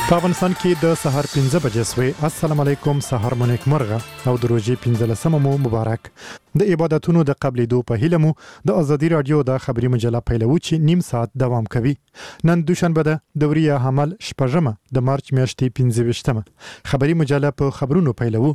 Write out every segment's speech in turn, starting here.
په افغانستان کې د سهار 15 بجې سوې. السلام علیکم، سهار مو نیک مرغه او د روژې 15مه مو مبارک. د عبادتونو د قبلېدو په هیله مو د ازادي رادیو د خبري مجله پیلوو چې نیم ساعت دوام کوي. نن دوشنبه ده، دوري حمل شپږمه د مارچ میاشتې 15مه. خبري مجله په خبرونو پیلوو.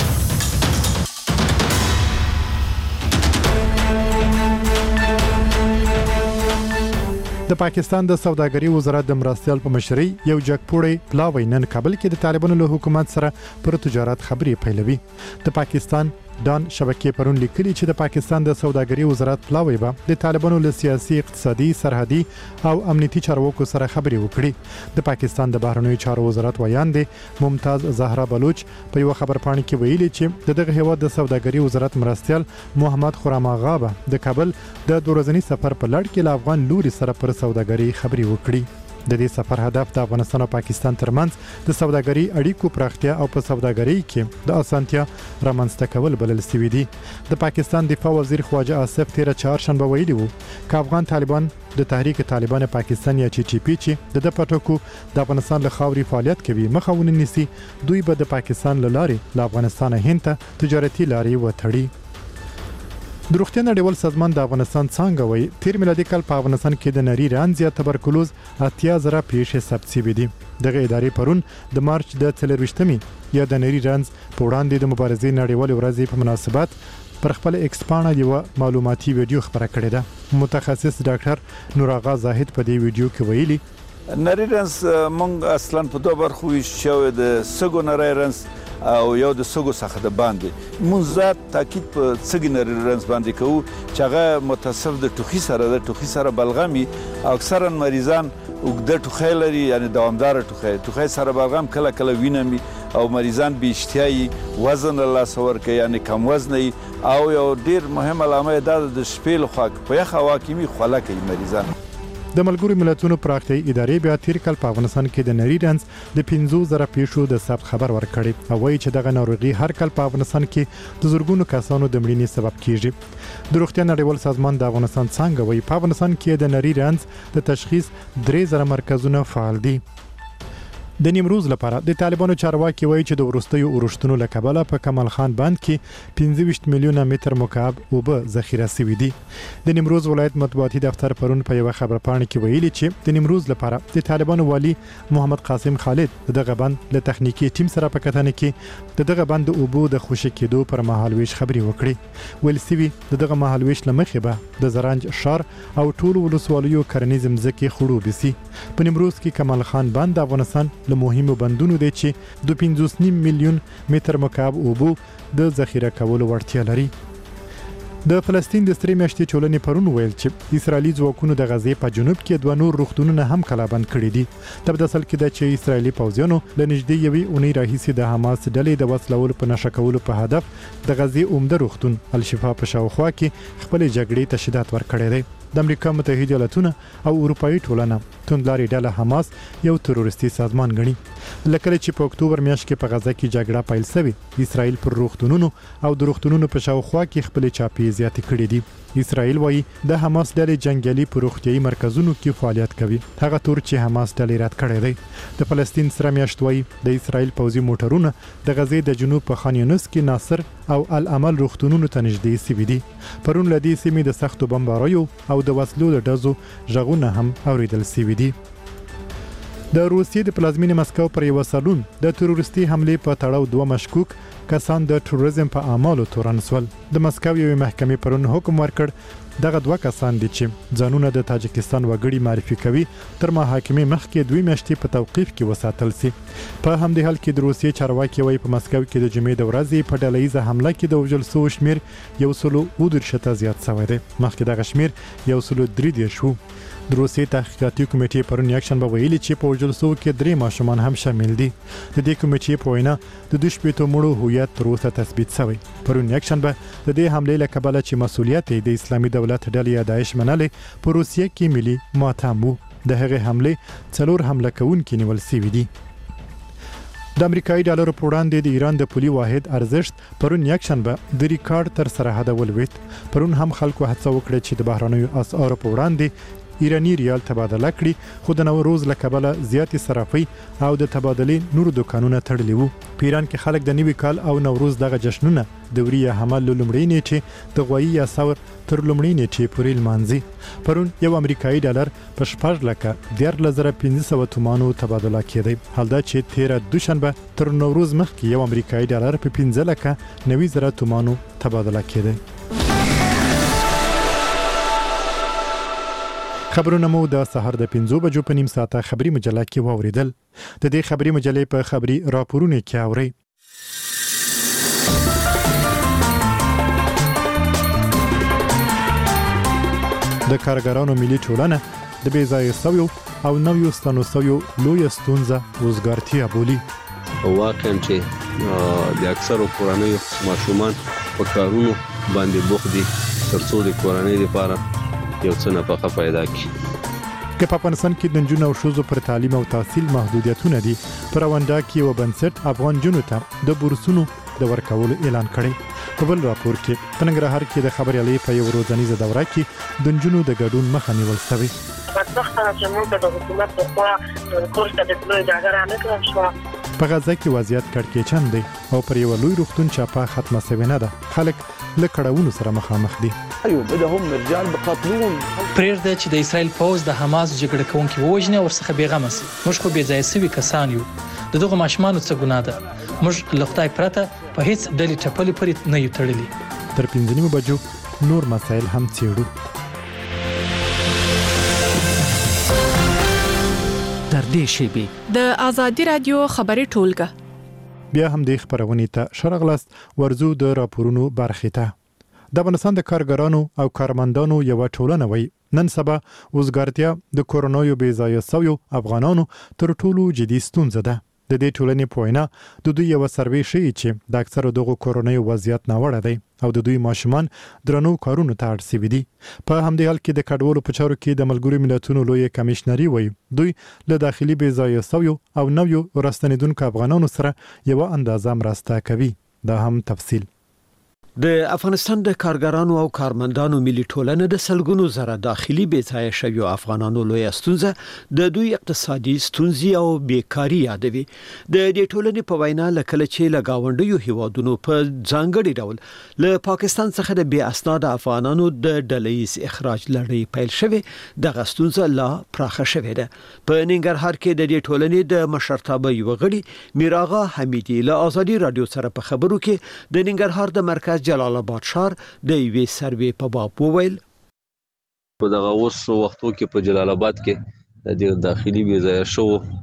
د پاکستان د سوداګرۍ وزارت د مرستیال په مشرۍ یو جګپوړی پلاوی نن کابل کې د طالبانو له حکومت سره پر تجارت خبرې پیلوي. د پاکستان دان شبکې پرون لیکلي چې د پاکستان د سوداګرۍ وزارت پلاوی به د طالبانو له سیاسي، اقتصادي، سرحدي او امنیتي چارواکو سره خبرې وکړي. د پاکستان د بهرنیو چارو وزارت ویاند ممتاز زهرا بلوچ په یو خبرپاڼه کې ویلي چې دغه هیواد د سوداګرۍ وزارت مرستیال محمد خرم آغا به د کابل د 2 ورځني سفر په لړ کې له افغان لوري سره پر سوداګرۍ خبرې وکړي. د دې سفر هدف د افغانستان او پاکستان ترمنځ د سوداګرۍ اړیکو پراختیا او په سوداګرۍ کې د اسانتیا رامنځته کول بلل شوی دی. د پاکستان دفاع وزیر خواجه آصف تیر چهارشنبه ویلي وو چې افغان طالبان د تحریک طالبان پاکستان یا ټي پی چې د پټکو د افغانستان له خاورې فعالیت کوي مخاونه نیسي، دوی به د پاکستان له لارې له افغانستان هند ته تجارتي لارې وتړي. د روغتیا نړیوال سازمان د افغانستان څنګه وایي تیر میلادي کال په افغانستان کې د نری رنځ یا تبرکلوز 80,000 پیښې ثبت شوې دي. دغه ادارې پرون د مارچ د 24مې یا د نری رنځ په وړاندې د مبارزې نړیوال ورځې په مناسبت پر خپل ایکس پاڼه یو معلوماتي ویډیو خبره کړې ده. متخصص ډاکټر نور آغا زاهد په دې ویډیو کې ویلي نری رنځ مونږ اصلا په دوه برخو ویشو د سګو نری رنځ او یو د سګو څخه د باندې مونږ تاکید په سګي نری رنځ باندې کوو چې هغه متصف د ټوخي سره بلغمي او اکثرا مریضان اوږده ټوخی لري، یعنی دوامدار ټوخی سره بلغم کله کله وینمي او مریضان بې اشتهایي، وزن له لاسه ورکوي یعنی کم وزنه او یو ډیر مهم علامه دا د شپې لخوا په یخ هوا کې خوله کوي مریضان. د ملګرو ملتونو پراختیایي ادارې بیا تیر کال په افغانستان کې د نری رنځ د 15,000 پیښو د ثبت خبر ورکړی او وایي چې دغه ناروغي هر کال په افغانستان کې د زرګونو کسانو د مړینې سبب کیږي. د روغتیا نړیوال سازمان د افغانستان څنګه وایي په افغانستان کې د نری رنځ د تشخیص 3,000 مرکزونه فعال دي. د نیمروز لپاره د طالبانو چارواکي وایي چې د وروستیو اورښتونو له کبله په کمال خان بند کې 25 میلیونه متر مکعب اوبه ذخیره شوي دي. د نیمروز ولایت مطبوعاتي دفتر پرون په یو خبرپاڼه کې ویلي چې د نیمروز لپاره د طالبانو والی محمد قاسم خالد دغه بند له تخنیکی ټیم سره په کتنه کې دغه بند د اوبو د خوشی کېدو پر مهالويش خبري وکړي. ویل سوي دغه مهالويش لمخې به د زرنج شار او ټول ولسوالیو کرنیز مځکې خړوب سي. په نیمروز کې کمال خان بند د افغانستان له مهمو بندونو دی چې 2.5 میلیون متر مکعب اوبو د ذخیره کولو وړتیا لري. د فلسطین د سترې میاشتې چولنې پرون ویل چې اسرایلی ځواکونو د غزې په جنوب کې 2 نور روغتونونه هم کلابند کړي دي. د اصل کې د چې اسرایلی پوځیانو له نږدې یوې اونۍ راهیسې د حماس ډلې د وسلول په نشه کولو په هدف د غزې عمده روغتون الشفا په شاوخوا کې خپل جګړې ته شدت ورکړی دی. د امریکا متحده ایالاتونه او اروپאי ټولنه توندلاري ډله حماس یو تروریستي سازمان ګڼي. لکه چې په اکتوبر میاشت کې په غزه کې جګړه پیل شوه، اسرائیل پر روغتونونو او د روغتونونو په شاوخوا کې خپل چاپی زیاتې کړې دي. اسرائیل وایي د حماس ډلې جنگیالي پر روغتيایي مرکزونو کې فعالیت کوي، هغه تور چې حماس ډلې رد کړی دی. د فلسطین سره میاشت وایي د اسرائیل پوځي موټرونه د غزې د جنوب په خان یونس کې ناصر او العمل روغتونونو ته نږدې سوي دي. پرون لدی سیمې د سختو بمباریو او د وسلو د ډزو ژغونه هم اوریدل سوي دي. د روسیې د پلازمینې مسکو پر یو سالون د تروریستي حمله په تړاو 2 مشکوک کسان د تروریزم په اعمالو تورن سول. د مسکو یو محکمې پرون حکم ورکړ دغه 2 کسان دي چې ځانونه د تاجکستان وګړي معرفي کوي تر محاکمې مخکې 2 میاشتې په توقیف کې وساتل سي. په همدې حال کې د روسیې چارواکي وایي په مسکو کې د جمعې د ورځې په ډلهیزه حمله کې د وژل شوو شمیر 130 زیات شوی دی. مخکې دغه شمیر 130 شو. د روسیې تحقیقاتي کمیټې پرون یکشنبه ویلي چې په وژل شوو کې 3 ماشومان هم شامل دي. د دې کمیټې په وینا د 2 مړو هویت تر اوسه تثبیت شوی. پرون یکشنبه د دې حملې له کبله چې مسؤلیت د اسلامي دولت ډلې داعش منلې په روسیې کې ملي ماتم وو. د هغې حملې 4 حمله کوونکي نیول شوي دي. د امریکایي ډالر په وړاندې د ایران د پولي واحد ارزښت پرون یکشنبه د ریکارډ تر سرحده ولوېد. پرون هم خلکو هڅه وکړه چې د بهرنیو اسعارو په وړاندې ایرانی ریال تبادله کړي، خو د نوروز له کبله زیاتې صرافۍ او د تبادلې نور دکانونه تړلي وو. په ایران کې خلک د نوي کال او نوروز دغه جشنونه د وري یا حمل له لومړۍ نیټې د غوایي یا ثور تر لومړۍ نیټې پورې لمانځي. پرون یو امریکایي ډالر په 14,1500 تومانو تبادله کېدی. حال دا چې 13 دوشنبه تر نوروز مخکې یو امریکایي ډالر په 15,90,000 تومانو تبادله کېدی. خبرونه مو د سهار د 5 بجو په نیم ساعته خبري مجله کې واوریدل. د دې خبري مجلې په خبري راپورونه کې اوري. د کارګرانو ملي ټولنه د بې ځایه شویو او نویو ستنو شویو لویه ستونزه وزګارتیا بولي. واقعا چې د اکثرو کورنیو ماشومان په کارونو باندې بوخت دي ترڅو د کورنۍ لپاره یو څه نفقه پیدا کړي. که په افغانستان کې د نجونو او ښځو پر تعلیم او تحصیل محدودیتونه دي، په رواندا کې یو بنسټ افغان جنو ته د بورسونو د ورکولو اعلان کړی. په بل راپور کې په ننګرهار کې د خبریالۍ په یو ورځنیزه دوره کې د نجونو د ګډون مخه نیول شوې. په غزه کې وضعیت کړکېچن دی او پر یو لوی روغتون چاپه ختمه شوې نه ده. خلک له کړاوونو سره مخامخ دي. بدهم رجال بقاتلون پرېږده چې د اسرائیل پوځ د حماس جګړه کوونکي ووژني او ورڅخه بېغمه شي. موږ خو بې ځایه شوي کسان یو. د دغو ماشومانو څه ګناه ده؟ موږ له خدای پرته په هیڅ ډلې ټپلې پورې نه یو تړلي. تر 5 بجو نور مسایل هم څېړو. تر دې شیبې د آزادي رادیو خبري ټولګه بیا هم د خبرونې ته شرغلست ورزو د راپورونو برخې ته. د افغانستان د کارګرانو او کارمندانو یو ټولنه وای نن سبا وزګارتیا د کورونا یو بې ځایه شویو افغانانو تر ټولو جدي ستونزه ده. د دې ټولنې په وینا د دوی یو سروې ښیي چې د اکثرو دغو کورونیو وضعیت ناوړه دی او د دوی ماشومان درنو کارونو ته اړ شوي دي. په همدې حال کې د کډوالو په چارو کې د ملګرو ملتونو لوی کمیشنري وایي دوی له داخلي بې ځایه شویو او نویو راستنېدونکو افغانانو سره یوه اندازه مرسته کوي. دا هم تفصیل. د افغانستان د کارګرانو او کارمندانو ملي ټولنه د سلګونو زره داخلي بې ځایه شویو افغانانو لوی ستونزه د دوی اقتصادي ستونزې او بیکاری یادوي. د دې ټولنې په وینا لکه چې له گاونډیو هیوادونو په ځانګړي ډول له پاکستان څخه د بې اسناد افغانانو د ډلهیز اخراج لړۍ پیل شوه. دغه ستونزه لا پراخه شوه ده. په ننګرهار کې د دې ټولنې د مشرتابه یو غړي میراغه حمیدي له آزادي رادیو سره په خبرو کې د ننګرهار د مرکز جلال آباد شهر د یوې سروې په باب وویل. په دغه اوس وختو کې په جلال آباد کې د داخلي بې ځایه شو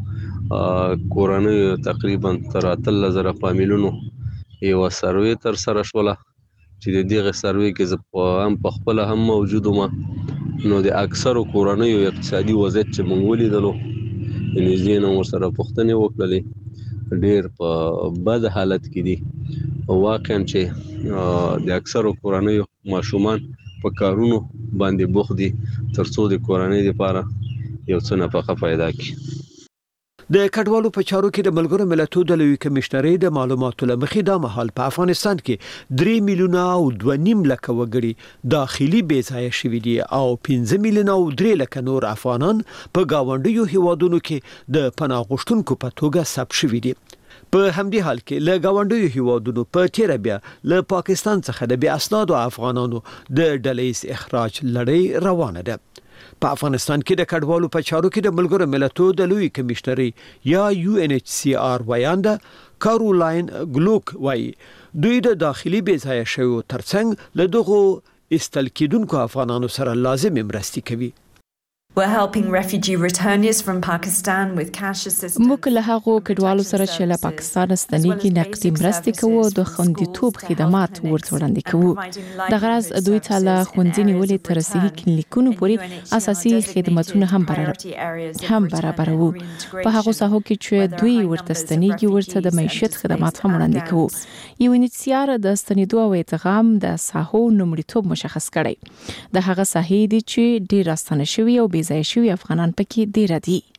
کورنۍ تقریبا تر 13,000 فامیلونو یو سروې تر سره شوله چې د دغه سروې کې هم په خپل هم موجود ما نو د اکثرو کورنیو اقتصادي وضعیت چې موږ ولیدلو نږدې نو سره پوښتنې وکړلې ډېر په بد حالت کې دي. واقعا چې د اکثرو کورنیو ماشومان په کارونو باندې بوخت دي ترڅو د کورنۍ لپاره یو څه نفقه پیدا کړي. د کډوالو په چارو کې د ملګرو ملتونو د لوی کمشنري د معلوماتو لمخې دا مهال په افغانستان کې 3 میلیونه او 2.5 لک وګړي داخلي بې ځایه شوي دي او 15 میلیونه او 3 لک نور افغانان په گاونډیو هیوادونو کې د پناه غوښتونکو په توګه ثبت شوي دي. په همدې حال کې له گاونډیو هیوادونو په تیر بیا له پاکستان څخه د بې اسناد افغانانو د ډلهیز اخراج لړۍ روانه ده. په افغانستان کې د کډوالو په چارو کې د ملګرو ملتونو د لوی کمشنري یا UNHCR ویانده کارولاین ګلوک وایي دوی د داخلي بې ځایه شویو ترڅنګ له دغو استل کېدونکو افغانانو سره لازم مرستې کوي. We're helping refugee returners from Pakistan with cash assistance. موږ له هغو کډوالو سره چې له پاکستان ستنېږي نقدي مرستې کوو او د خوندیتوب خدمات ورته وړاندې کوو. د غرض دوی ته له ښوونځي نیولې تر صحي کلینیکونو پورې اساسي خدماتونه هم برابروو. په هغو ساحو کې چې دوی ورته ستنېږي ورته د معیشت خدمات هم وړاندې کوو. UNHCR د ستنېدو او ادغام د ساحو نومړیتوب مشخص کړی. د هغه ساحې دي چې ډېر راستنه شوي او ځای شوی افغانان پکې ډیر دي.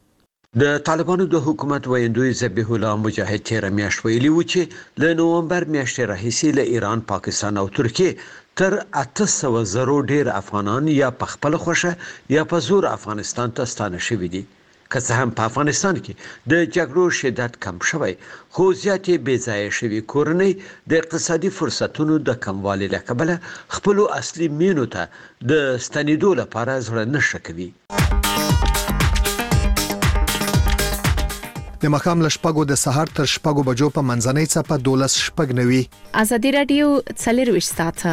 د طالبانو د حکومت ویندوی ذبیح الله مجاهد تیر میاشت ویلي و چې له نومبر میاشتې راهیسې له ایران، پاکستان او ترکیه تر 800 زرو ډیر افغانان یا په خپل خوښه یا په زور افغانستان ته ستانه شوي دي. که څه هم په افغانستان کې د جګړو شدت کم شوی، خو زیاتې بې ځایه شوي کورنۍ د اقتصادي فرصتونو د کموالي له کبله خپلو اصلي مینو ته د ستنېدو لپاره زړه نه ښه کوي. د مخام له شپږو د سهار تر شپږو بجو په منځنۍ څپه 12:09. ازادي رادیو 24 ساعته.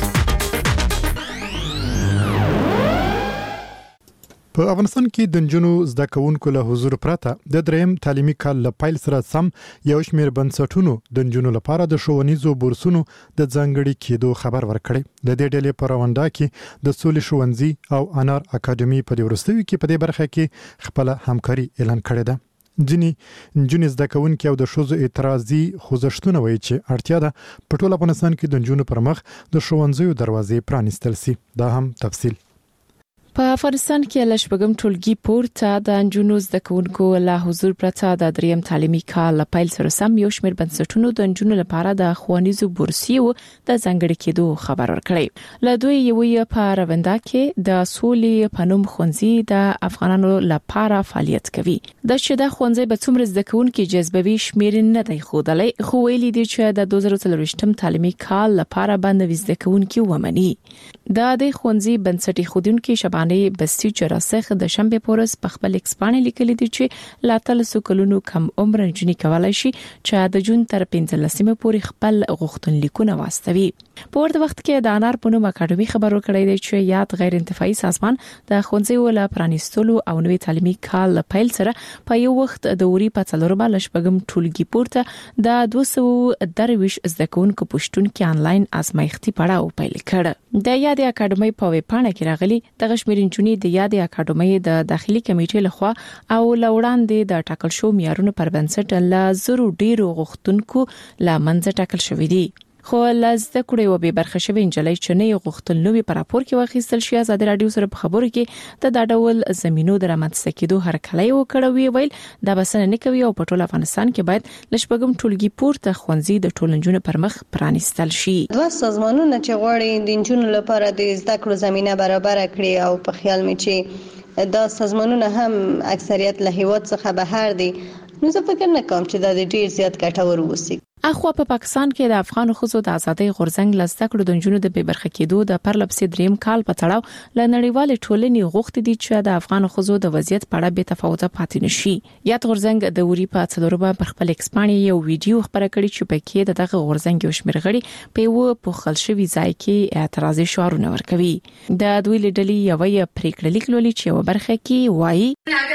په افغانستان کې د نجونو زده کوونکو له حضور پرته د دریم تعلیمي کال له پیل سره سم یو شمېر بنسټونو د نجونو لپاره د ښوونیزو بورسونو د ځانګړي کېدو خبر ورکړی. د دې ډلې په راونډا کې د سولې ښوونځي او انار اکاډمي په دې وروستیو کې په دې برخه کې خپل همکاري اعلان کړې ده. نجونې زده کوونکي او د ښځو اعتراضي خوځښتونه وایي چې اړتیا ده په ټول افغانستان کې د نجونو پر مخ د ښوونځیو دروازې پرانیستل شي. دا هم تفصیل. په افغانستان کې له شپږم ټولګي پورته د نجونو زده کوونکو له حضور پرته د دریم تعلیمي کال له پیل سره سم یو شمېر بنسټونو د نجونو لپاره د ښوونیزو بورسیو د ځانګړي کېدو خبر ورکړی. له دوی یو په راوندا کې د سولې په نوم ښوونځي د افغانانو لپاره فعالیت کوي. د شته ښوونځي به څومره زده کوونکي جذبوي شمېر نه دی ښودلی، خو ویلي دي چې د 2023م تعلیمي کال لپاره باندې زده کوونکي ومني. د دې ښوونځي بنسټي خودونکو شبانه بستی جراسخ د شنبه پورس په خپل ایکسپانې لیکلي دي چې لا تلسو کلونو کم عمر نجونې کولای شي چې د جون تر 15 پورې خپل غوښتنلیکونه واستوي. په ورته وخت کې د انار په نوم اکاډمي خبر ورکړی دی چې یاد غیر انتفاعي سازمان د ښوونځي ول پرانیستلو او نوې تعلیمي کال پیل سره په یو وخت د اوري په څلورمه لشپګم ټولګي پورته د 223 زده کوونکو پښتون کې انلاین ازمایښتي پړاو پیل کړ. د یاد اکاډمي په ویبپاڼه کې راغلي د غشمیر نجونې د یاد اکاډمي د داخلي کمیټې لخوا او لوړاندې د ټاکل شو معیارونو پر بنسټ له زرو ډیرو غوښتونکو لا منځ ټاکل شوې دي. خو لزده کړي و به برخه شوی انجلۍ چې نه غوښتل نو په راپور کې واخیستل شي. آزاد رادیو سره په خبرو کې د ډول زمينو درامت سکیدو هرکلی وکړوي ویل دا بسنه نه کوي او په ټول افغانستان کې باید لشپګم ټولګي پورته ښوونځي د ټولنجونو پر مخ پرانیستل شي. دوه سازمانونه چې غواړي د نجونو لپاره د زده کړو زمينه برابر کړي او په خیال مې چې دا سازمانونه هم اکثریت له هیواد څخه بهر دي، نو زه فکر نه کوم چې دا ډیر زیات ګټور وسی. اخوا په پاکستان کې د افغان ښځو د ازادۍ غورځنګ لزده کړو د نجونو د بېبرخه کېدو د پرلپسې دریم کال په تړاو ل نړیوال ټولنې غوښتي دي چې د افغان ښځو د وضعیت په اړه به تفاوت پاتې نشي. یاد غورځنګ د اوري په څلورمه پر خپل ایکسپانې یو ویډیو خبره کړې چې پکې دغه غورځنګ یو شمېر غړي په یو پوښل شوی ځای کې اعتراضي شعارونه ورکوي. د دوی لیدلې یو پریکړه لیکلې چې یو برخه کې وایي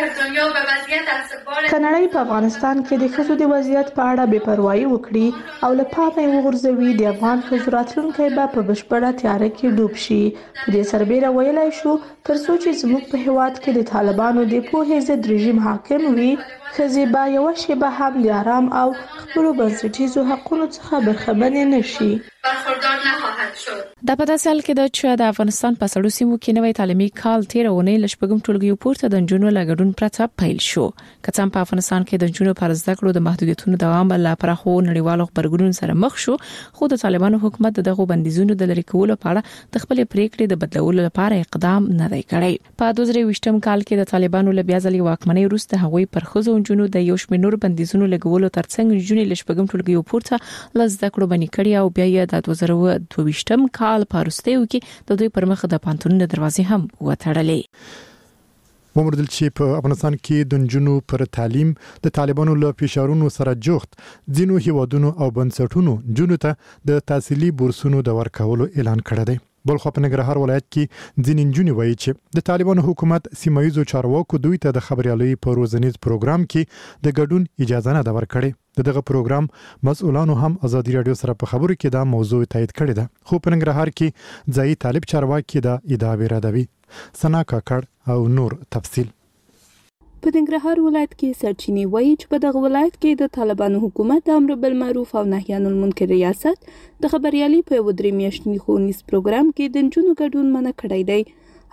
کاناډا په افغانستان کې د ښځو د وضعیت په اړه بې پروايي وکړي او له پامه وغورځوي، د افغان ښځو راتلونکی به په بشپړه تیاره کې ډوب شي. په دې سربېره ویلای شو ترڅو چې زموږ په هیواد کې د طالبانو د پوهې ضد رژیم حاکم وي، ښځې به یو شیبه هم د آرام او خپلو بنسټیزو حقونو څخه برخمنې نشي. برخوردار نخواهد شد. د په داسې حال کې د چې د افغانستان په سړو سیمو کې نوې تعلیمي کال 13 اونۍ لشپګم ټولګي پورته د نجونو لګډون پرته پیل شو. کڅم په افغانستان کې د نجونو پر زده کړو د محدودیتونو دوام بل پرخو نړیوالو خبرګونونو سره مخ شو، خو د طالبانو حکومت دغه بندیزونو د لری کولو لپاره د خپل پریکړې د بدلولو لپاره اقدام نه دی کړی. په 2020م کال کې د طالبانو له بیا ځلې واکمنۍ وروسته هغوی پر خزو نجونو د یو شمېر نور بندیزونو لګولو ترڅنګ نجونې لشپګم ټولګي پورته لزده کړو بنی کړی او بیا د 2022م کال په وروستیو کې د دوی پر مخ د پانتونونو دروازې هم وتړلې. ومردل چې په افغانستان کې د نجونو پر تعلیم د طالبانو له فشارونو سره جوخت ځینو هیوادونو او بنسټونو نجونو ته د تحصیلي بورسونو د ورکولو اعلان کړی دی. بلخو په ننګرهار ولایت کې ځینې نجونې وایي چې د طالبانو حکومت سیمایي چارواکو دوی ته د خبريالۍ په روزنیز پروګرام کې د ګډون اجازه نه ده ورکړې. دغه پروګرام مسؤلانو هم ازادي رادیو سره په خبرو کې دا موضوع تایید کړې ده، خو په ننګرهار کې ځای طالب چارواکي دا ادعا ردوي. سنا کاکړ او نور تفصیل. په ننګرهار ولایت کې سرچینې وایي چې په دغه ولایت کې د طالبانو حکومت د امر بالمعروف او نهي عن المنکر ریاست د خبريالۍ په 3 میاشتني ښوونیز پروګرام کې د نجونو ګډون منع کړی دی.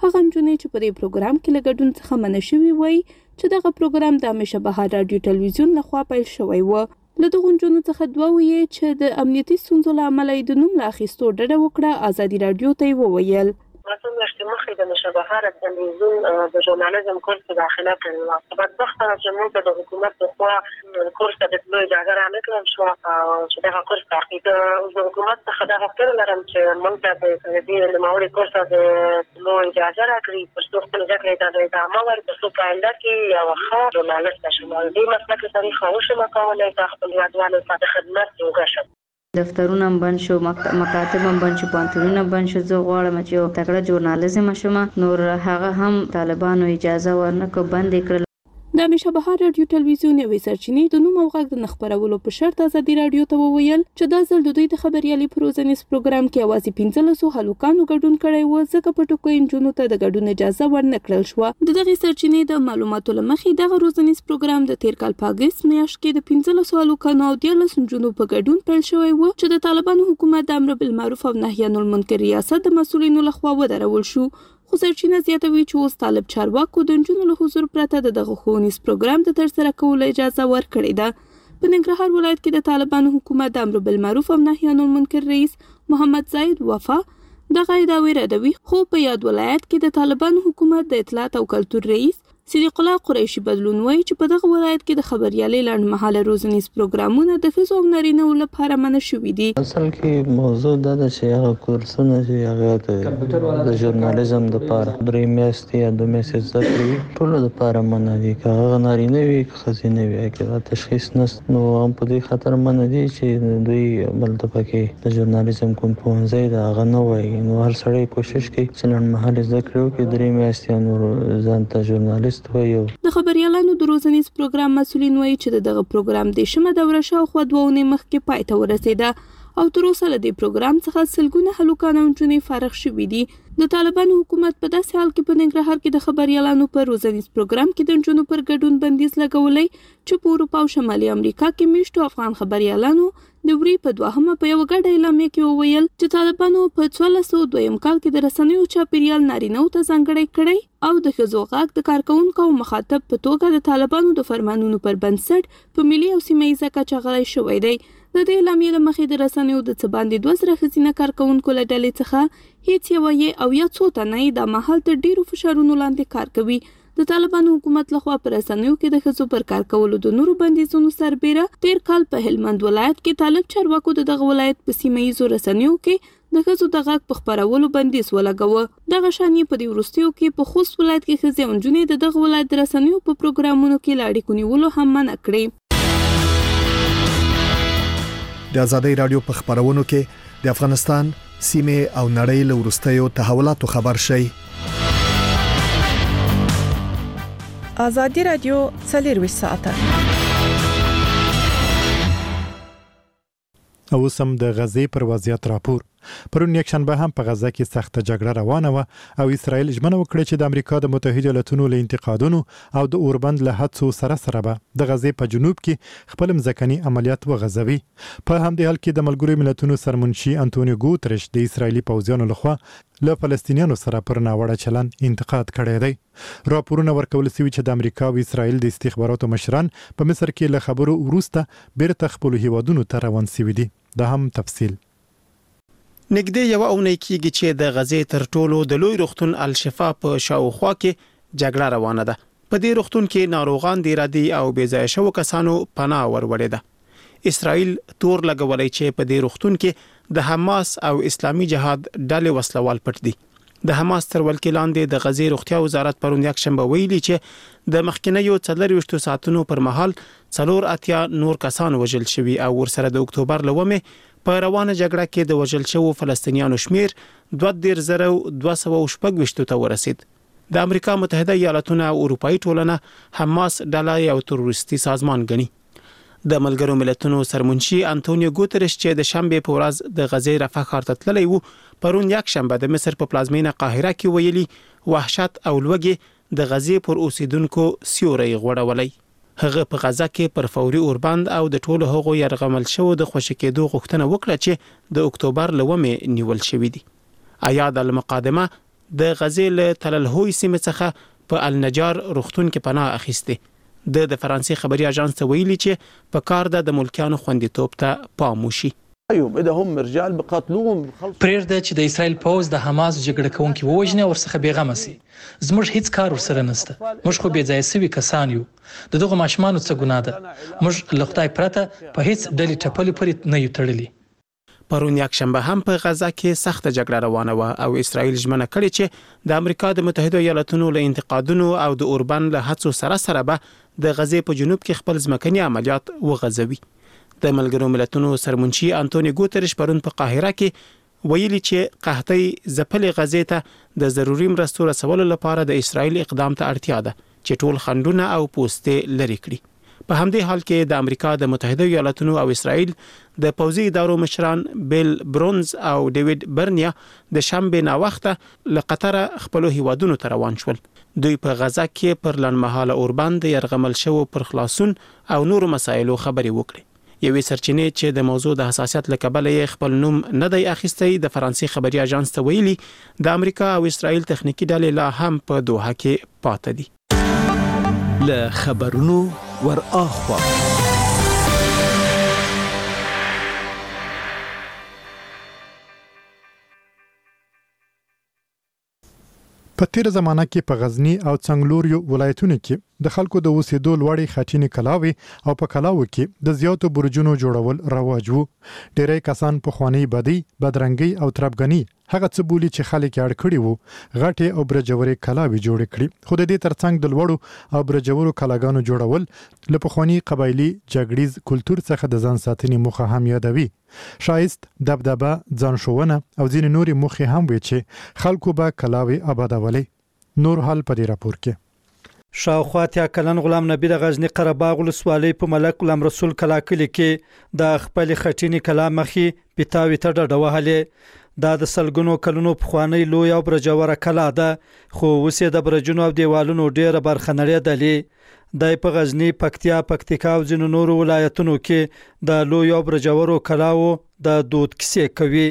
هغه نجونې چې په دې پروګرام کې له ګډون څخه منع شوي وای چې دغه پروګرام د همیشه بهار رادیو ټلویزیون لخوا پیل شوی و. له دغو نجونو څخه دوه وې چې د امنیتي ستونزو له امله یې د نوم له اخیستو ډډه وکړه. ازادي رادیو ته یې وویل مثلا میاشتې مخکې د مشابهت تلویزیون د ژورنالیزم کورس داخله کړل او بدبختانه چې موږ د حکومت لخوا کورس ته د تلو اجازه رانکړل شو او چې دغه کورس تعقیب د حکومت څخه دا غوښتنه لرم چې موږ ته د دې نوموړي کورس ته د تلو اجازه راکړي تر څو خپل ځکه ته د ادامه ورکړي تر څو په آینده کې یو ښه ژورنالیست شم. دې مسلک کې تاریخ او شمه کولای تا خپل یادوالو ته خدمت وکړم. دفترونه هم بند شو، مکاتب هم بند شو، پوهنتونونه هم بند شو. زه غواړم چې یو تکړه ژورنالیزم شم. نور هغه هم طالبانو اجازه ورنکړه، بند کړل. د همیشه بهار رادیو ټلویزیون یوې سرچینې د نوم او غږ د نه خپرولو په شرط ازادي رادیو ته وویل چې دا ځل د دوی د خبريالي پروزنیز پروګرام کې یوازې 1500 هلوکانو ګډون کړی و، ځکه په ټکو نجونو ته د ګډون اجازه ورنکړل شو. د دغه سرچینې د معلوماتو لمخې دغه روزنیز پروګرام د تیر کال په اگست میاشت کې د 1500 هلوکانو او 13 نجونو په ګډون پیل شوی و چې د طالبانو حکومت د امر بالمعروف او نهي عن المنکر ریاست د مسؤلینو لخوا ودرول شو. خو سرچینه زیاتوي چې اوس طالب چارواکو د نجونو له حضور پرته دغه ښوونیز پروګرام د ترسره کولو اجازه ورکړې ده. په ننګرهار ولایت کې د طالبانو حکومت د امر بالمعروف او نهي عن المنکر رئیس محمد زاید وفا دغه ادعاوې ردوي، خو په یاد ولایت کې د طالبانو حکومت د اطلاعات او کلتور رئیس صدیق الله قریشي بدلون وایي چې په دغه ولایت کې د خبريالي لنډمهاله روزنیز پروګرامونه د ښځو او نارینه‌و لپاره منع شوي دي. اصل کې موضوع دا ده چې هغه کورسونه چې هغه د ژورنالیزم لپاره 3 میاشتې یا 2 میاشتې زده کړې ټولو لپاره منع دي، که هغه نارینه وي که ښځینه وي، که دا تشخیص نشته نو هم په دې خاطر منع دي چې دوی بلته پکې د ژورنالیزم کوم پوهنځی د هغه نه وایي. نو هر سړی کوشش کوي چې لنډمهاله زده کړې وکړي، 3 میاشتې نور ځان ته ژورنالیست. د خبريالانو د روزنیز پروګرام مسؤلین وایي چې دغه پروګرام د شمه دوره شاوخوا 2 اونۍ مخکې پای ته ورسېده او تر اوسه له دې پروګرام څخه سلګونه هلوکان او نجونې فارغ شوي دي. د طالبانو حکومت په داسې حال کې په ننګرهار کې د خبريالانو په روزنیز پروګرام کې د نجونو پر ګډون بندیز لګولای چې په اروپا او شمالي امریکا کې میشتو افغان خبريالانو د وری په دوهمه په یو غټه اعلامیه کې وویل چې طالبانو په 1402 کال کې د رسنیو چاپیریال نارینه‌و ته ځانګړی کړی او د ښځو غږ د کارکونکو او مخاطب په توګه د طالبانو د فرمانونو پر بنسټ په ملي او سیمه ییزه کچه غلی شوی دی. د دې اعلامیې له مخې د رسنیو د څه باندې 2000 ښځینه کارکونکو له ډلې څخه هیڅ یوه او یا څو تنه د مهال تر ډیرو فشارونو لاندې کار کوي. د طالبانو حکومت لخوا پر رسنیو کې د ښځو پر کار کولو د نورو بندیزونو سربیره تیر کال په هلمند ولایت کې طالب چارواکو دغه ولایت په سیمه ییزو رسنیو کې د ښځو د غږ په خپرولو بندیز ولګاوه. دغه شان یې په دې وروستیو کې په خوست ولایت کې ښځې او نجونې د دغه ولایت د رسنیو په پروګرامونو کې له اړیکو نیولو هم منع کړې. د ازادۍ رادیو په خبرونو کې د افغانستان سیمه او نړۍ له وروستیو تحولاتو خبر شي. ازادي رادیو 24 ساعته. او سم د غزې پر وضعیت راپور. پرون یک شنبه هم په غزه کې سخت جګړه روانه و او اسرائیل ژمنه وکړه چې د امریکا د متحده ایالاتونو له انتقادونو او د اوربند له هڅو سره به د غزې په جنوب کې خپل مځکني عملیات وغځوي. په همدې حال کې د ملګرو ملتونو سرمنشي انټونیو ګوتریش د اسرایلی پوځیانو لخوا له فلسطینیانو سره پر ناوړه چلن انتقاد کړی دی. راپورونه ورکول شوي چې د امریکا او اسرائیل د استخباراتو مشران په مصر کې له خبرو وروسته بیرته خپل هیوادونو ته روان شوي دي. دا هم تفصیل. نږدې یو اونۍ کېږي چې د غزې تر ټولو د لوی روغتون الشفا په شاوخوا کې جګړه روانه ده. په دې روغتون کې ناروغان د ارادي او بې ځایه شوو کسانو پناه وروړې ده. اسرائیل تور لګولای چې په دې روغتون کې د حماس او اسلامي جهاد ډلې وسلوال پټ دي. د حماس تر ولکې لاندې د غزې روغتیا وزارت پرون یک شنبه ویلي چې د مخکینیو 24 ساعتونو پر مهال 4 نور کسان وژل شوي او ورسره د اکتوبر لومې په روانه جګړه کې د وژل شوو فلسطینیانو شمیر 22,226 ته ورسید. د امریکا متحده ایالاتونو او اروپאי ټولنه حماس ډله یو تروریستي سازمان ګڼي. د ملګرو ملتونو سرمنشي انټونیو ګوتریش چې د شنبه په ورځ د غزې رفح ښار ته تللی و، پرون یک شنبه د مصر په پلازمینه قاهره کې ویلي وحشت او لوږې د غزې پر اوسیدونکو سیوري غوړولای. هغه په غزه کې پر فوري اوربند او د ټولو هغو يرغمل شو د خوشی کېدو غوښتنه وکړه چې د اکتوبر لومې نیول شوې دي. ایاد المقادمه د غزې له تللهوی سیمې څخه په النجار روغتون کې پناه اخیسته. د فرانسې خبري اژانس ته ویلي چې په کار د ملکیانو خوندیتوب ته پام وشي. اذا هم رجال بقاتلوهم پرېږده چې د اسرائیل پوز د حماس جګړه کوونکي ووژني او ورڅخه بېغمه سي. زموږ هیڅ کار ورسره نشته. موږ خو بې ځایه سوي کسان یو. د دغو ماشومانو څه ګناه ده؟ موږ له خدای پرته په هیڅ ډلې ټپلې پورې نه یو تړلي. پرون یکشنبه هم په غزه کې سخت جګړه روانه و او اسرائیل ژمنه کړې چې د امریکا د متحده ایالاتونو له انتقادونو او د اوربان له هڅو سره به د غزې په جنوب کې خپل ځمکني عملیات وغځوي. د ملګرو ملتونو سرمنشي انټونی ګوتریش پرون په قاهره کې ویلي چې قحطۍ ځپلې غزې ته د ضروري مرستو رسولو لپاره د اسرائیل اقدام ته اړتیا ده چې ټول خنډونه او پوستې لرې کړي. په همدې حال کې د امریکا د متحده ایالاتونو او اسرائیل د پوځي ادارو مشران بیل برونز او ډیوډ برنیا د شنبه نا وخته له قطر خپل هیوادونو ته روان شول. دوی په غزه کې پر لنډمهاله اوربان د يرغمل شوو پر خلاصون او نورو مسایلو خبري وکړي. یوې سرچینې چې د موضوع د حساسیت له کبله یې خپل نوم نه دی اخیستی د فرانسې خبري اژانس ته ویلي د امریکا او اسرائیل تخنیکی ډلې لا هم په دوحه کې پاتې دي. له خبرونو ور اخوا په تیر زمانہ کې په غزنی او څنګلوريو ولایتونو کې د خلکو د اوسېدو لوړې خټینې کلاوي او په کلاوو کې د زیاتو برجونو جوړول رواج وو. ډېری کسان په خواني بدی، بدرنګي او تربګنی هغه څه بولی چې خلک اړ کړي وو غټي او برجوري کلاوي جوړ کړي. خو د دې ترڅنګ د لوړو او برجورو کلاګانو جوړول له پخوانی قبایلی جګړیز کلچر څخه د ځان ساتنې موخه هم یادوي. شایست، دبدبه، ځان شوونه او ځینې نوري موخه هم وي چې خلکو به کلاوي آبادولې. نور حال په دې راپور کې. شاوخوا اتیا کلن غلام نبی د غزنی قره باغ ولسوالۍ په ملک غلام رسول کلا کلی کې د خپل خټینی کلا مخي پیتاوي ته ډډه وهلې. دا د سلګونو کلونو پخوانی لوی او برجوره کلا ده، خو اوس د برجونو او دیوالونو ډیره برخه نړیدلې. د په غزنی، پکتیا، پکتیکا او ځینو نورو ولایتونو کې د لوی او برجورو کلاو د دود کیسې کوي.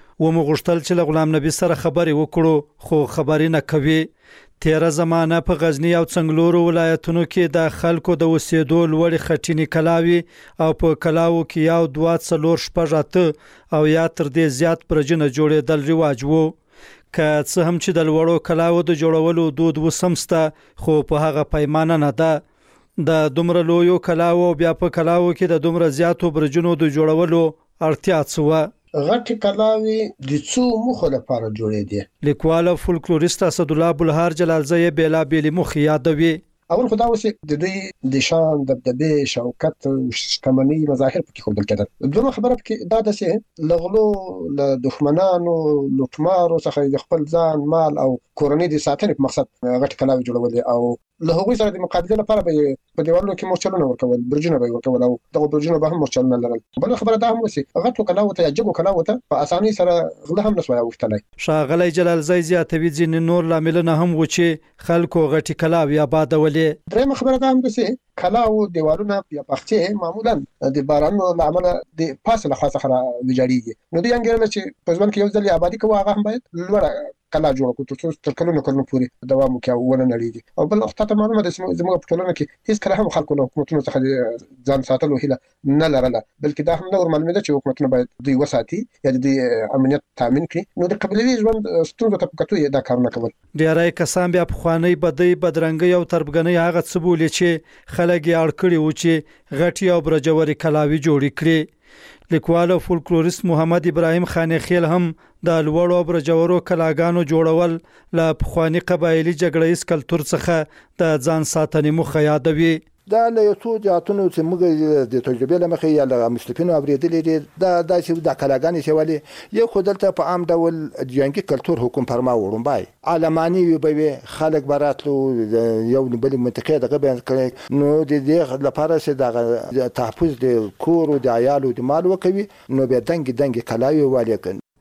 ومغشتل چې غلام نبی سره خبرې وکړو خو خبرې نه کوي. تیره زمانہ په غزنی او څنګلورو ولایتونو کې د خلکو د اوسېدو لوړې خټینې کلاوي او په کلاو کې یو 2 4 شپږ او یا تر دې زیات برجونه جوړېدل رواج وو. که څه هم چې د لوړو کلاو د جوړولو دود وسمسته، خو په هغه پیمانه نه ده. د دومره لویو کلاو بیا په کلاو کې د دومره زیاتو برجونو د جوړولو اړتیا څه؟ غټي کلاوي د څو مخه لپاره جوړې دي. لیکوال او فولکلوریست اسد الله بلهار جلالزی بیلا بیل مخ یادوي. اول خدا اوسې د دې د شان دبدبه شوکت او شتمنۍ مظاهر پکې خوندل کېدل. دوه خبره پکې دا ده چې لغلو له دښمنانو لوټمارو څخه د خپل ځان مال او کورنۍ د ساتنې په مقصد غټ کلاوي جوړول او له هغوی سره د مقابله لپاره به په دیوالونو کې مورچلونه ورکول، برجونه به ورکول او دغه برجونه به هم مورچلونه لرل. بل خبره دا هم وسی غټو کلاوي ته جګو کلاوي ته په اسانۍ سره غله هم نسوي وختلای. شاغلی جلالزی زیاتوي ځین نور لاملونه هم و چې خلکو غټي کلاوي آبادولې. درېمه خبره دا هم ده چې کلاو دیوالونه یا پخچې معمولا د بارانونو لامل د فاصله خاصه ویجاړيږي. نو د انګرنه چې په ځوان کې یو ځل آبادی کوو هغه هم باید لوړه کلا جوړ کړو تر کلونو پورې دوام وکړي ونه نړیږي. او بل وخت ته معلومه ده چې زموږ په ټولنه کې هیڅ کله هم خلکو له حکومتونو څخه ځان ساتلو هیله نه لرله، بلکې دا هم نور معلومه ده چې حکومتونه باید دوی وساتي یا د امنیت تامین کړي. نو د قبيلوي ژوند ستونزو ته په کتو دا کارونه کول. ډیری کسان بیا په خواني بدی، بدرنګي او تربګنۍ هغه څه بولي چې خلک یې اړ کړي و چې غټي او برجوري کلاوي جوړ کړي. لیکوال او فولکلوریست محمد ابراهیم خانخیل هم د لوړو او برجورو کلاګانو جوړول له پخوانی قبایلی جګړیز کلچر څخه د ځان ساتنې موخه یادوي. دا له یو څو جهاتونو چې موږ د تجربې له مخې یا له مستفینو اوریدلې دي دا چې د کلاګانې چې ولې یو خو دلته په عام ډول جنګي کلچر حکم فرما وړومبای علماني وي خلک براتلو یو بل منطقه دغه بیان کړي. نو د دې لپاره چې د تحفظ د کور او د عیالو د مال وکوي نو به دنګ کلاوي والی کړي.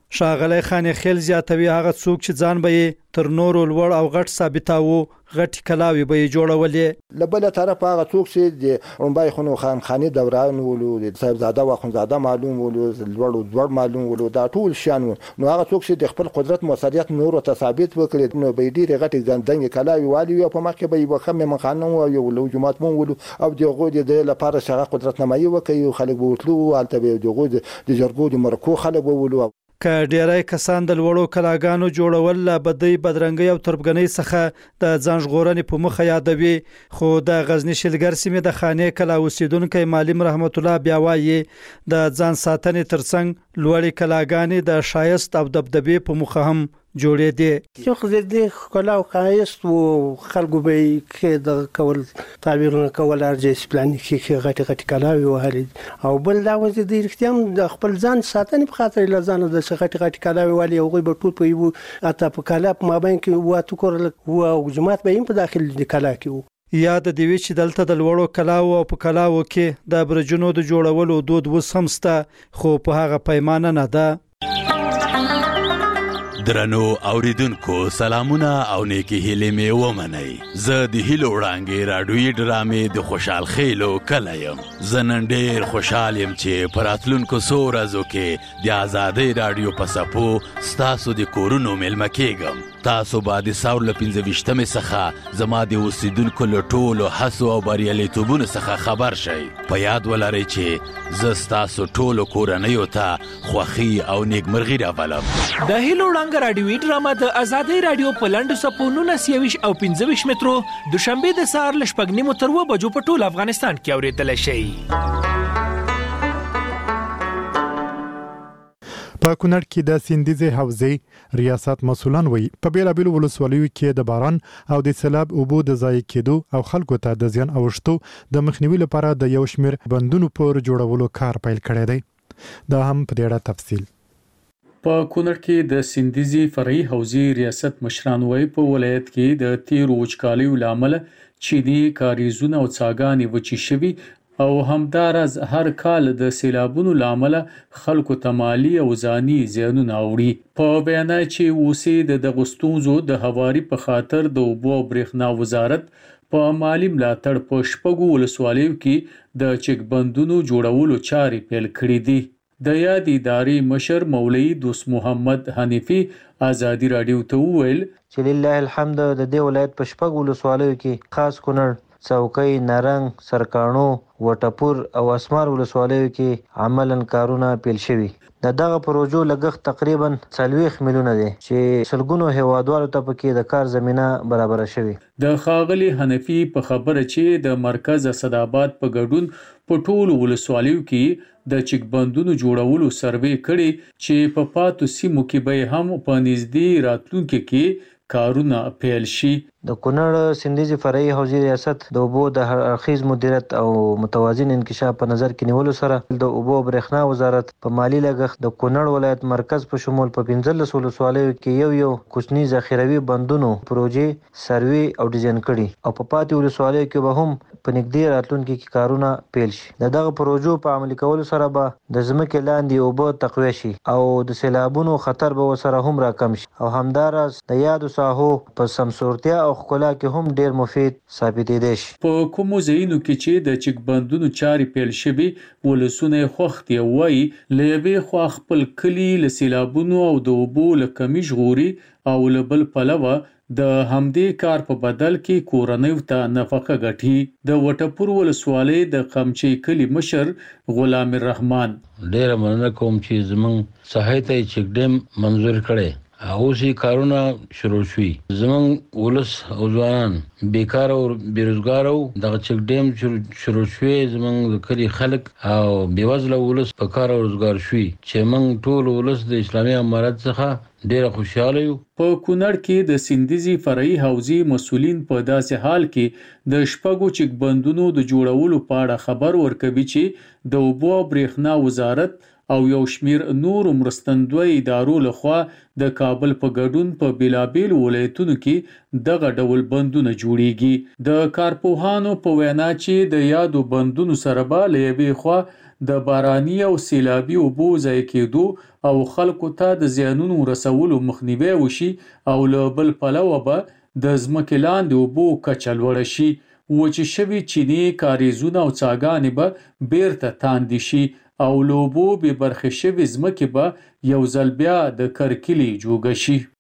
ښاغلی خان خیل زیاتوي هغه څوک چې ځان به تر نورو لوړ او غټ ثابتاوه غټ کلاوي به جوړولې. لبل طرف هغه څوک چې د رومبای خونو خانخاني دوران ولو د صاحبزاده او خونزاده معلوم ولو لوړ معلوم ولو دا ټول شان نو هغه څوک چې د خپل قدرت موثریت نور ته ثابت وکړي نو به ډیره غټ ځندنګ کلاوي والي په مخ کې به یو خمه مخانه او یو جماعت مون ولو او دغه د لپاره شغه قدرت نمایي وکړي خلک به وتلو الته به دغه د جرګو د مرکو خلک به ولو. که ډیری کسان د لوړو کلاګانو جوړول لا بدی بدرنګي او تربګنۍ څخه د ځان ژغورنې په مخه یادوي خو د غزنی شلګر سیمې د خانې کلا اوسیدونکو معلم رحمت الله بیا وایي د ځان ساتنې ترڅنګ لوړې کلاګانې د شایست او دبدبې په مخه هم جوړې دي. یو خو دې کلا او خایست او خلکو به کې د کول تعبیرونه کول ارجې پلان کې غټي کلاوي وهلي او بل دا وځي د اختیام د خپل ځان ساتنې په خاطر لزانه د غټي کلاوي والی او به ټول په یو اته په کلا په مابین کې واته کول او جماعت به په داخل د کلا کې یا د دیوی چې دلته د لوړو کلاو او په کلاو کې د برجونو د جوړولو دود وسمسته خو په هغه پیمانه نه ده. درنو اوریدونکو سلامونه او نیکی هیلې مې ومنئ. زه د هیلو وړانګې راډیویي ډرامې د خوشحال خیلو کلی یم. زه نن ډېر خوشحال یم چې په راتلونکو څو ورځو کې د ازادۍ راډیو په څپو ستاسو د کورونو میلمه کیږم. تاسو به د ساور له 25مې څخه زما د اوسیدونکو له ټولو هڅو او بریالیتوبونو څخه خبر شئ. په یاد ولرئ چې زه ستاسو ټولو کورنیو ته خوښي او نیکمرغي راولم. د هیلو وړانګه راډیوي ډرامه د ازادۍ راډیو په لنډو څپو 19 او 25 مترو دوشنبه د سهار ل 9:30 تر 2 بجو په ټول افغانستان کې اورېدل شي. په کونړ کې د سیندیزې حوزې ریاست مسولان وی په بیلابیلو ولسوالیو کې د باران او د سیلاب اوبو د ضایع کېدو او خلکو ته د زیان اوښتو د مخنیوي لپاره د یو شمېر بندونو پر جوړولو کار پیل کړی دی. دا هم په ډېره تفصیل په کونړ کې د سیندیزې فرعي حوزې ریاست مشران وی په ولایت کې د تیرو وچکالیو لامل چینی کاریزونه او څاګانې وچې شوي او همدارز هر کال د سیلابونو لامل خلکو ته مالی او ځاني زیانونه اوړي. په بیان چې اوسې د غستونزو د هواري په خاطر د اوبو او برېښنا وزارت په مالی ملاتړ په شپږو ولسوالیو کې د چک بندونو جوړولو چارې پیل کړې دي. د یاد ادارې مشر مولوي دوست محمد حنیفي ازادي راډیو ته وویل چې لله الحمد د دې ولایت په شپږو ولسوالیو کې خاص کونړ څوکۍ نرنګ سرکانو وټپور او اسمار ولسوالیو کې عملاً کارونه پیل شوي. د دغه پروژو لګښت تقریبا 40 میلیونه دی چې سلګونو هیوادوالو ته پکې د کار زمينه برابر شوي. د خاغلی حنفي په خبره چې د مرکز اسداباد په ګډون په ټولو ولسوالیو کې د چک بندونو جوړولو سروې کړي چې په پاتو سیمو کې به هم په نږدې راتلونکو کې کارونه پیل شي. د کونړ سیندیزې فرعي حوزې ریاست د اوبو د هرخیز مدیریت او متوازن انکشاف په نظر کې نیولو سره د اوبو برېښنا وزارت په مالی لګښت د کونړ ولایت مرکز په شمول په 15 ولسوالیو کې یو کوچني ذخیروي بندونو پروژې سروې او ډیزاین کړي او په پاتې ولسوالیو کې به هم په نږدې راتلونکو کې کارونه پیل شي. دغه پروژو په عملي کولو سره به د ځمکې لاندې اوبه تقویه شي او د سیلابونو خطر به ورسره هم راکم شي او همدارس د یادو ساحو په سمسورتیا او خلا کې هم ډیر مفید ثابتېدای شي. په کومو ځایونو کې چې د چک بندونو چارې پیل شوي ولسونه خوښ دي وایي له یوې خوا خپل کلي له سیلابونو او د اوبو له کمي ژغوري او له بل پلوه د همدې کار په بدل کې کورنیو ته نفقه ګټي. د وټپور ولسوالۍ د قمچي کلي مشر غلام الرحمن ډیر مننه کوم چې زمونږ سهایته چک ډیم منظور کړي اوسې کارونه شروع شوي. زمونږ ولس او ځوانان بیکار او بیروزګار او دغه چک ډیم شروع شوي. زمونږ د کلي خلک او بېوزله ولس په کار او روزګار شوي چې موږ ټول ولس د اسلامي امارت څخه ډېر خوشاله یو. په کونړ کې د سیندیزې فرعي حوزې مسؤلین په داسې حال کې د شپږو چک بندونو د جوړولو په اړه خبر ورکوي چې د اوبو او برېښنا وزارت او یو شمیر نور مرستندوی ادارو لخوا د کابل په ګډون په بیلابیل ولایتونو کې دغه ډول بندونه جوړیږي. د کارپوهانو په وینا چې د یادو بندونو سره به له یوې خوا د باراني او سیلابي اوبو ضایع کېدو او خلکو ته د زیانونو رسولو مخنیوی وشي او له بل پلوه به د ځمکې لاندې اوبو کچه لوړه شي. وچې شوي چینې کاریزونه او څاګانې به بیرته تاندې شي او له اوبو بې برخې شوې ځمکې به یو ځل بیا د کرکیلې جوګه شي.